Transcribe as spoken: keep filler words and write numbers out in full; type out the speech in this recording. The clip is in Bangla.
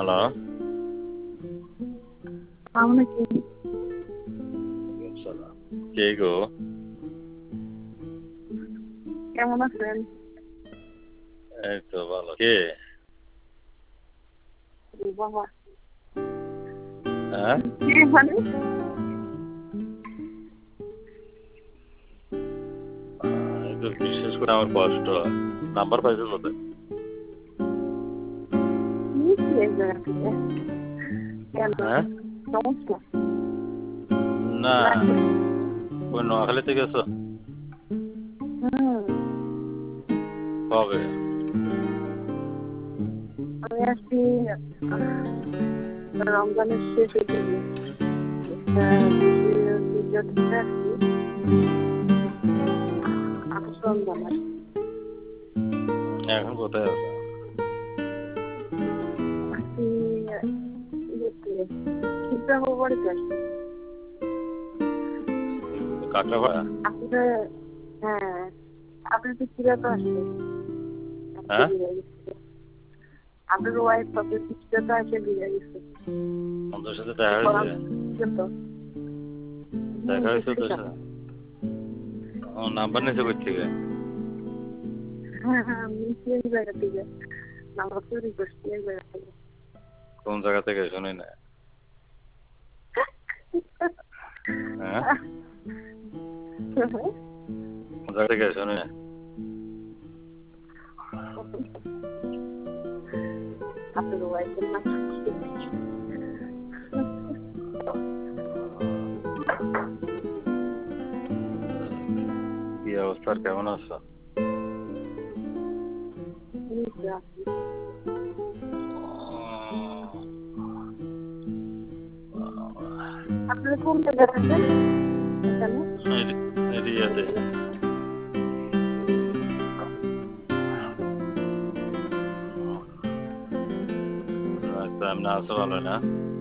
হ্যালো কে গো? কেমন আছেন? এই তো ভালো। কে? বাবা হ্যাঁ কে মানে? এই তো বিশেষ করে আমার কষ্ট হয়। নাম্বার পাইছো কোথায়? কি কি এই জায়গা থেকে? কেন হ্যাঁ সমস্যা? না লাগবে? ওই নোয়াখালীতে গেছো হুম কবে? আমি আসছি রমজানের শেষের দিকে একটা দেশের ভিডিও থেকে আসছি আঠাশ রমজান আসছি। এখন কোথায় আছো? আসছি ইয়েতে শিবরামপুর বাড়িতে আসছি। কাঁকড়াপাড়া? আসলে হ্যাঁ আপনার তো চিরাতে আসছে হ্যাঁ আপনার ওয়াইফ আপনার চিরাতে আসে দিয়ে গেছে ওদের সাথে দেখা হয়েছে? দেখা হয়েছে ওদের সাথে? ও নাম্বার নিয়েছে কই থেকে? হ্যাঁ হ্যাঁ আমি এই জায়গা থেকে নাম্বার তৈরি করছি এই জায়গা থেকে। কোন জায়গা থেকে শুনি না। হ্যাঁ কোন জায়গা থেকে শুনি না। আপনার ওয়াইফের নাম কি অবস্থা? কেমন আছো? আপনারা কোন জায়গায় থাকেন এখানে? এরিয়াতে এমনি আছো ভালো না?